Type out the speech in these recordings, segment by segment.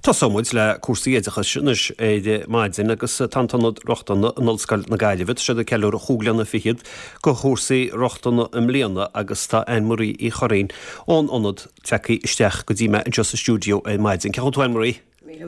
Tá samúid le cuasaí éidechas sinas éide maidin agus tantanad rochtanna nolscail na gaiilehid se de ceúr chúgleanna fihiad go chósaí rochtanna imléana agus tá einmarí í choréin ónionad techaí isteach go dtí me in just a stúdio é maidin. Ceann tú einmarí?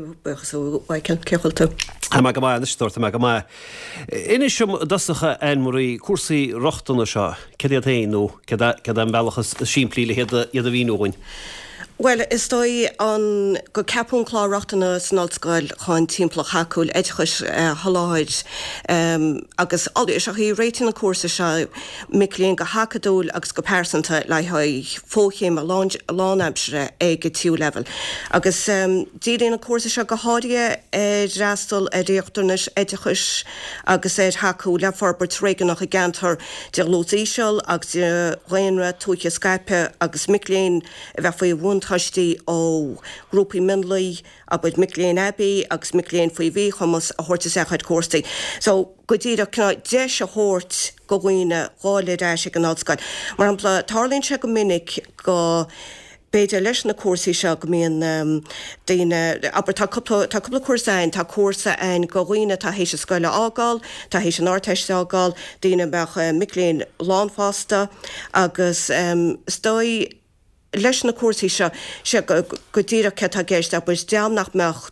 Ha me go mai stort me go mai. Inis sem dasacha einmarí cuasaí rochtanna seo cediad héanú ce an bhealachas siimplíle iad a bhíúin. Well, is dói an go ceapún chláireachtainna snolscoil chuin timplach haúil éidechas haláid agus is a hí réitin na cuasa se milíonn go hacadúil agus go persanta le fóchéim a lánabsre ag go tú level. Agus díon na cuasa se go háide rastal réachtarnas éidechas agus haú le forbert réigen nach a gantar de lóíisiil agus réanra túcha Skype agus milíonn bheith faoi bhún Tastí ó grúpi Minley a bud Micklean Abbey agus Micklean Fuiví chumas a horta sechad cóstaí. So go dtíad a deis a hort go ghuioine gáile deise an ádscail. Mar ampla tarlíonn se go minic go beidir leis na cuasaí seo go míon daoine aber tá cúpla cuasain tá cuasa an go ghuioine tá hééis scoile ágáil, tá hééis an áteiste ágáil, daoine bech Micklean lánfásta agus stoi leis na cuasaí se go dtíad ce a géist a bus deamnach meach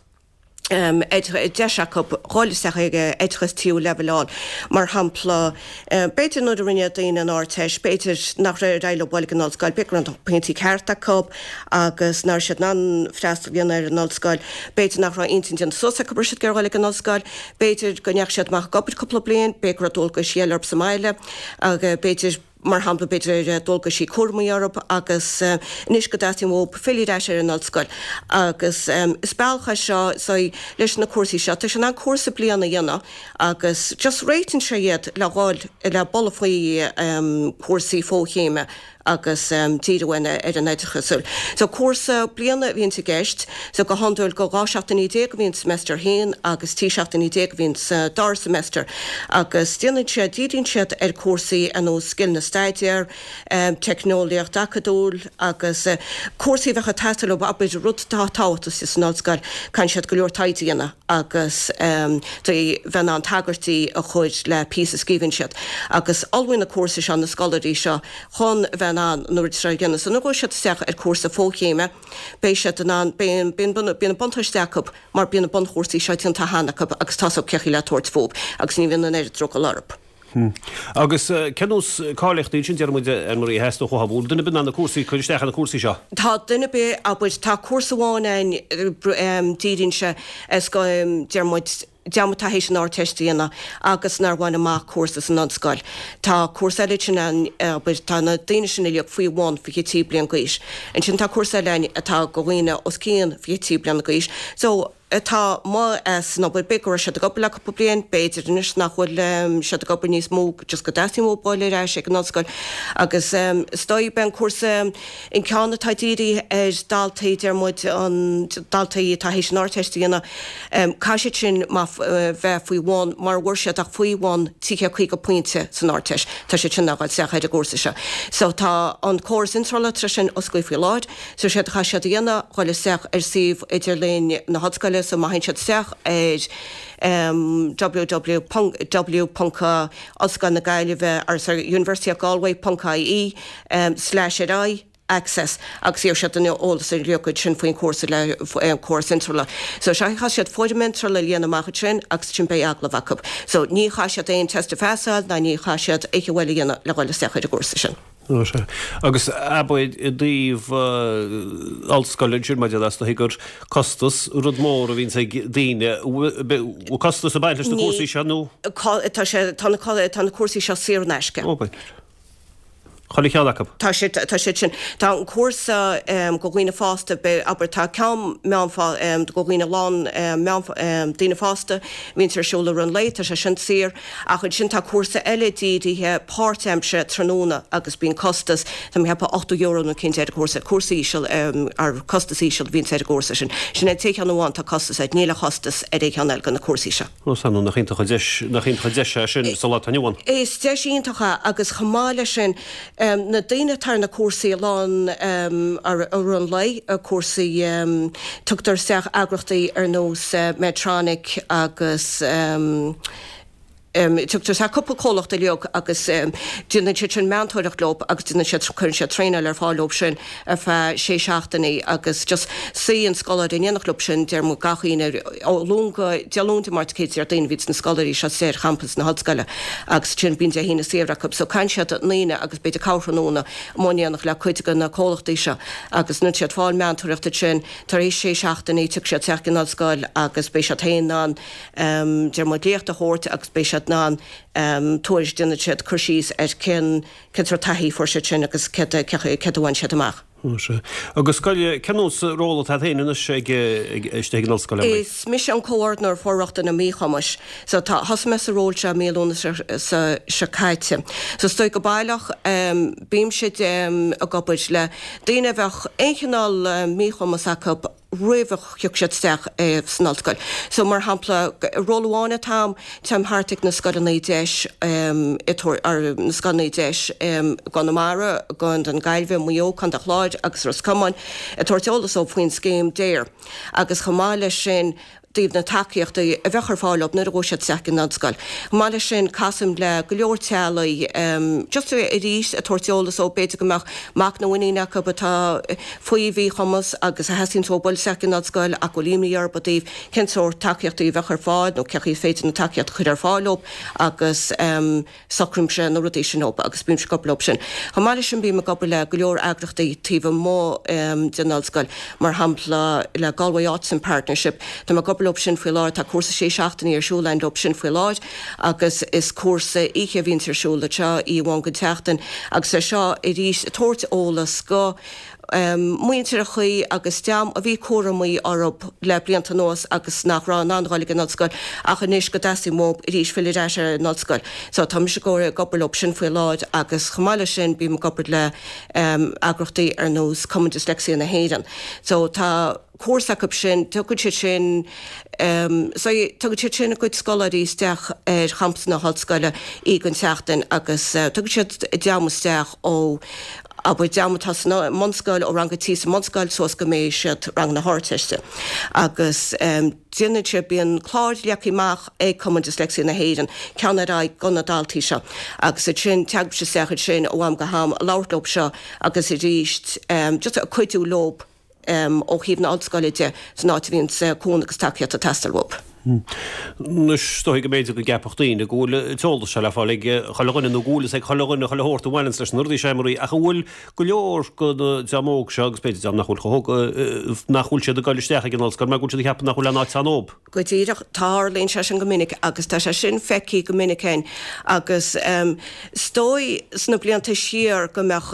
deise go gáilisteach ag éidechas tíú levelán mar hampla beidir nó rinne daoine an áteis beidir nach réir réile bhil an nolscoil begur an peintí cearta cob agus nar siad an freistal bhíon ar an nolscoil beidir nach rá intin an sosa go brisad gur bhil an nolscoil beidir go neach siad meach gobid coppla blion begur a dul go síalarb sa maile agus beidir mar hampla beidir dulga sí cuairmaíarb agus níos go dátíim ó filiéis ar an nolscoil agus spáilcha seo leis na cuasaí seo tá an cuasa blianana dhéanana agus just réitin sé iad le gháil le bolla faoi cuasaí fóchéime agus tíhhaine ar an éidechasúil. So cuasa blianana bhíonn sa gceist, so go handúil go 2010 bhíonn semester hain agus 2010 bhíonn dar semester agus déanann sé díonn siad ar cuasaí an ó skill na staidir, technoliaach dacadúil agus cuasaí bhecha teistal ó abid rud tátátas is nolscoil can siad go leor taidíanana agus bhean an tagartí a chuid le pí a scíhann siad. Agus alhain na cuasa se na scolarí seo chun bhean an nuair tre gannne so go se seach ar cuasa fóchéime bei se an bíon bonthaisteach mar bíon bon chósaí seitian tahanana agus tá cechi le tuairt agus ní bhíon an éidir tro go larb. Agus cenús cáileachtaí sin dearmide an marí heasta chu habúil, duna bin an na cuasaí chuisteach an na cuasaí seo. Tá duine be a buid tá cuasaháin díonn se go dearmid deamata hééis an áteistíanana agus nar bhhain amach cuasas an nolscoil. Tá cuasa sin tá na daine sin ileach faoi bháin fi tí blian gois. An sin tá cuasa lein atá go bhhaine os cían fi tí blian gois. So tá má nó bud begur se go le blion beidir inis nachhfuil se go níos mó just go deí mó báile éis ag an nolscoil agus stoi ben cuasa in ceanna taidíí daltaí dermid an daltaí tá hééis an áteistíanana caiise sin bheith faoi bháin mar bhhuiir se ach faoi bháin tíce chuig go pointe san áteis tá sé sin nacháil sechaid a gcósa se. So tá an córas intrala tre sin oscail faoi láid, so sé cha se dhéanana chuile seach ar sih idir léin na hodscoile so má hain siad seach www.oscannaGaillimhe ar University of Galway.ie/ri access agus sé se an ólas ar leocaid sin faoin cuasa le cuas intrala. So se cha siad fundamental le líana amach sin agus sin bé agla bhacup. So ní cha siad éon testa feáil na ní cha siad éiche bhfuil dhéana le gáil sechaid a cuasa sin. Agus abaid i dtíobh altscoilin maidide as gur costas rud mór a bhín daine costas a baint leis na cuasaí seo nó? Tá na cuasaí seo sír neisce. Chola chealachab? Tá sin tá an cuasa go ghuioine fásta be aber tá ceam meán go ghuioine lán daoine fásta vín ar siúla an leit tá sé sin sir a chun sin tá cuasa eidíthe páirteimse tróna agus bíon costas tá hepa €8 na cin cuasaíisiil ar costasíisiil vín ar cuasa sin. Sin é té an bháin tá costas ag níla costas é cheanil gan na cuasaíise. Sanú nach chin chuide sin salá tanúhain. Is de síntacha agus chamáile sin na daine tar na cuasaí lán ar an lei a cuasaí tugtar seach agrachtaí ar nós Medtronic agus tuchttar sa couple cólacht a leog agus duna si sin meantóireach lob agus duna si chun se tréine ar fálob sin ar fe sé seachtaí agus just sí an scolar in enach lob sin der mo gachaíine lúnga dealúnta martcéid ar daon vid na scolarí se sé campus na hodscoile agus sin bín a hína séraach so can se líine agus beidir cáranúna móíannach le chuide na cólachtaí se agus nu siad fáil meantóireachta sin tar éis sé seachtaí tu sé teach an scoil agus bé se taán der mo léocht a hórt agus bé se ná tuairis duna siad chusís cin taí for se sin agus ceháin siad amach. Agus scoile cenús róla tá héine ag scoile. Is mis an cóordnar forachta na míchamas, so tá has me a ról se méúna se caiite. So stoi go bailach bím siad a gobuid le daine bheith échanál míchamas acu roimhach siúteach snalscoil. So mar hapla róháinna tam hartig na scoilnaí deis ar na scoilnaí deis gan mara gan an gailbh muo chun a chláid agus ras cumán a tuairteolalas ó faoin scéim déir agus chomáile sin díobh na takeíochta a bhechar fáilop na róisiad seach an scoil. Máile sin casim le go leor tealaí just a rís a tuairteolalas ó beidir goach mac na bhaíine go batá faoihí chumas agus a hesin tóbal seach an scoil a go límíar badíh cinúir takeíochta í bhechar fáid nó cechaí féidir na takeíocht chuid ar fáilop agus sacrim sin nó rudí sin op agus bím scoplob sin. Chomáile sin bí a gobal le go leor agrachtaí tíomh mó den scoil mar hampla le Galway Arts and Partnership Tá gobal option for láid tá cuasa sé seachtaí ar siúlein option for láid agus is cuasa ihe vín ar siúla te í bháin go teachtain agus é seo i rís tuairt ólas go muintear a chuí agus team a bhí cuaramí orb le blianta nós agus nachrá anráige nóscoil a chuníos go deí mób i rís fiile ar nóscoil. So tá se go gobal option for láid agus chomáile sin bí me gobal le agrachtaí ar nós Common Dyslexia na héan. So tá cuasaach sin tugad sin tugad sin a chuid scolarísteach ar champs na hodscoile í gon teachtain agus tugad siad deamusteach ó a bud deamatá mscoil ó rangatí sa mscoil sos go mééis siad rang na háteiste. Agus duine se bíon chláir leachíach ag Common Dyslexia na héan ceanrá gona daltaí seo. Agus a sin teag se sechad sin ó am go ham láirlob seo agus i ríist just a chuidú lob ó híomh na alscoilide san áit bhíonn cúnagus takeíocht a testalhop. Nus stoi go méidir go gapachtaín a gúla tóla se le fáil chalaganna nó gúlas ag chalaganna chalahórta bhhain leis nuirí sémarí a bhfuil go leor go deamóg se agus beidir nachhúil se a gaiisteach an alscoil me gúil se heappa nachhfuil le náid sanób. Go dtíireach tálíonn se sin go minic agus tá se sin feicí go minicéin agus stoi sna blianta siar go meach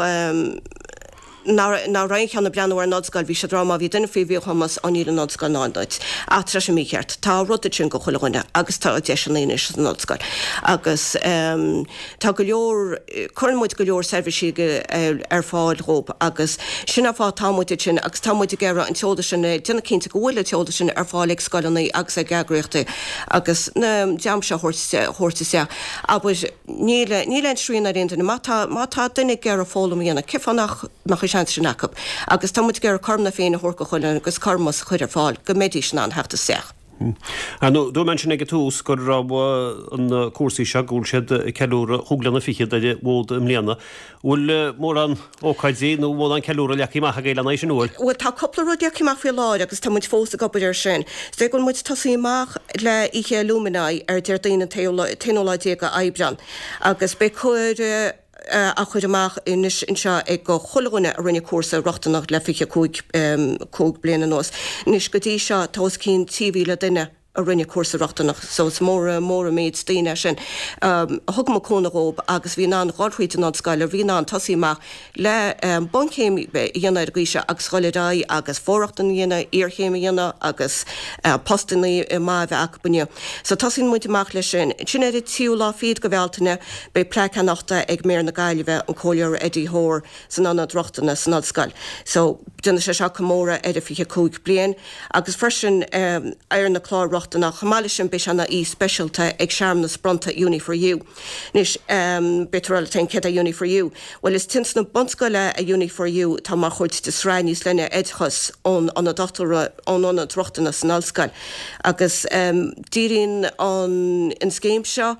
ná reinchanna breanúir nódscoil bhí sé drama bhí duine fao bhí chumas an íad an nódscoil náid a tre sem mícheart tá rud sin go chuileine agus tá deisinaine nódscoil agus tá go leor chuirmid go leor servicí ar fáil róp agus sinna fá támuide sin agus támuide gera an teolda sin duna cinnta go bhfuil teolda sin ar fáil scoilnaí agus a gagraíochta agus na deam se chóirta se a nílen srína réanta mátá duine gar a fólam íana cifannach sin acab. Agus támuid gur carmna féin a thuca chuile agus carmas chuidir fáil go médís an heachta seach. Dú men sin ag túús gur rá an cuasaí se gúil siad ceúra thuglanna fichiad a bhód mléana. Bhfuil mór an ócaidí nó bhód an ceúra leachíach a géile na sin bhfuil? Bhfuil tá coppla rud leachíach fé láid agus támuid fósta gobar sin. Sé gon muid tasíach le ihe luminaí ar deir daine téolaidí a aibran. Agus be chuir a chuid amach in seo ag go choilgúine a rinne cuasa rochtanach le fiche cóg bliana nós. Nis go dtí seo tás cín tíhíle duine a rinne cuasa rochtanach, so it's mór méid stíine sin. Thug má cónarób agus bhí ná gáilhuiite ná scaile, bhí ná tasíach le bonchéim dhéana gíise agus scoiledáí agus fórachtan dhéana, íorchéim dhéana agus postannaí má bheith acbunne. So tasín muiteach lei sin. Sin éidir tíú lá fiad go bhhealtaine be plechanachta ag mér na gaiileheh an cóir Eddie Hór san anna drochtainna san scail. So duna se seo commóra idir fiche cúig blian agus freisin ar na chlár rochtanna chamáile sin be anna í specialta ag seaamna spronta Uni for You. Nis betrol ten ke a Uni for You. Well is tins na bonscoile a Uni for You tá mar chuid de sráinníos lenne edchas ón an a doctora ón an rochtanna san alscail. Agus dírin an in scéim seo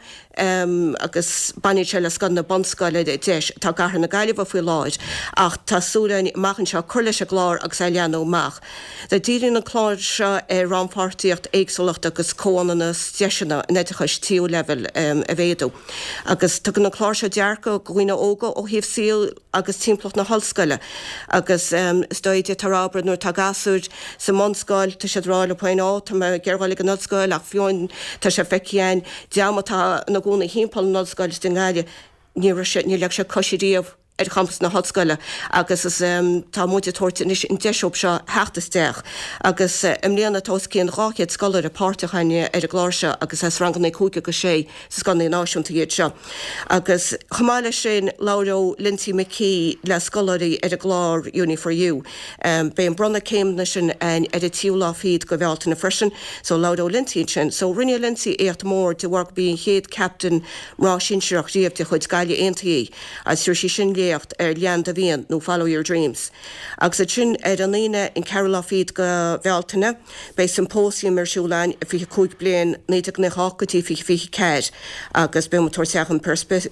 agus banise le scan na bonscoile deis tá gar na gaiileh fú láid ach tásúlain machchan seo chuirla a glár agus leanó mach. De dírin na chláir seo ranfartíocht éagsolacht agus cóanna steisina netchas tíú level a bhéadú. Agus tu na chláir se dearca goine óga ó híh síl agus timpplacht na hallscoile agus stoide tarrábra nuair tá gasúid sa monscoil tá sé rála poin á tá ggéirháil an nodscoil ach fiúin tá sé feiceáin deamatá na gúna hímpal nodscoil den gáile ní le se cosiríomh campus na hotscoile agus is tá muide tuairte is in deisop seo heachtasteach agus imlíanana tás cían ráchiad scolar a páirtechaine a gláirse agus es ranganna cúige go sé sa scanna náisiúnta iad seo. Agus chamáile sin Lauro Lindsay McKee le scolarí a glár Uni for You. Bé an bronna céimna sin an a tíúlá fiad go bhhealta na frisin, so Lauro Lindsay sin. So rinne Lindsay écht mór de work being head captain rá sin seach riamh de chud gaile aontaí as suir sí sin lean da bhíon nó Follow Your Dreams. Agus a sin an líine in Carola Feed go bhealtaine, bei symposium siúlain a fi cúig blian néideach na hácatí fi ceir agus be tuairteach an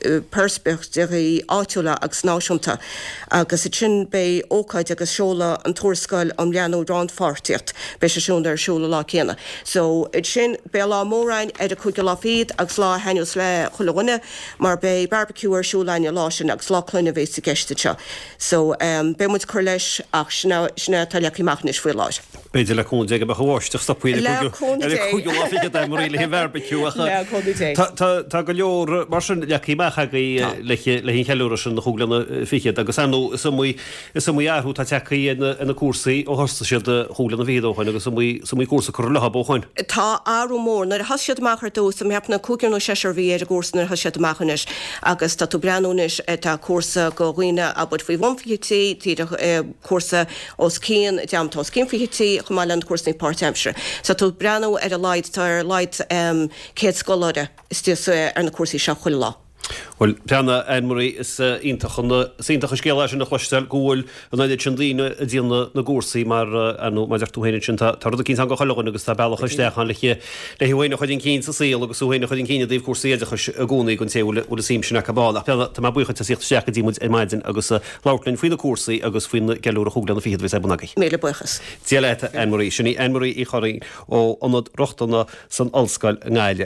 perspectíí áitiúla agus náisiúnta. Agus a sin bei ócaid agus seola an tuairscoil an leanú ránfartíocht bei se siún ar siúla lá chéna. So it sin be lá mórain a cúige lá fiad agus lá henius le chulaghine mar bei barbecue ar siúlain a lá sin agus lá cluine bhééis sa geiste seo. So be muid chuir leis ach sinna talachíachnis fuil láid. Beidir le cún déige be bhhairteach stopúile chuúáfiige mar réile barbecúacha. Tá go leor mar sin leachíimecha le hín cheúra sin na chúglanna fichiad agus anú is mú airú tá techaí ina cuasaí ó thosta siad chúglanna bhíadóchain agus mú cuasa chu letha bóchain. Tá áú mór nar hasisiad machar dú sem heapna cúgan ó séir bhí ar a gúsanar hasisiad machchanis agus tá tú breanúnis tá cuasa go ghuioine a bud faoi bhhafiítí tí cuasa os cían deamtá cíimfiítí chumáland cuasaí Port-Hampshire. Sa tú breanú ar a leid tá ar leid céad scoláide is tí ar na cuasaí seo chuil lá. Well, Brianna Anne-Marie is ítach scéile sin na chluisteil gúil an idir sin líine a díana na gúsaí mar maidir túhéine sin tar a cín go chogan agus tá bailach isteachchan le hhuiine chuidn cín sa síl agus úhéine chuidn cíine díh cuasaide a gúnaí gon téúla ú sim sin cabála. Tá bucha tá síocht seacha dímid maidin agus láirlinn faoine cuasaí agus faoine geúr a chuúglan fiad bhís bunagaí. Méle buchas. Tíleite Anne-Marie sinní Anne-Marie í choirí ó anad rochtanna san alscail ngáile.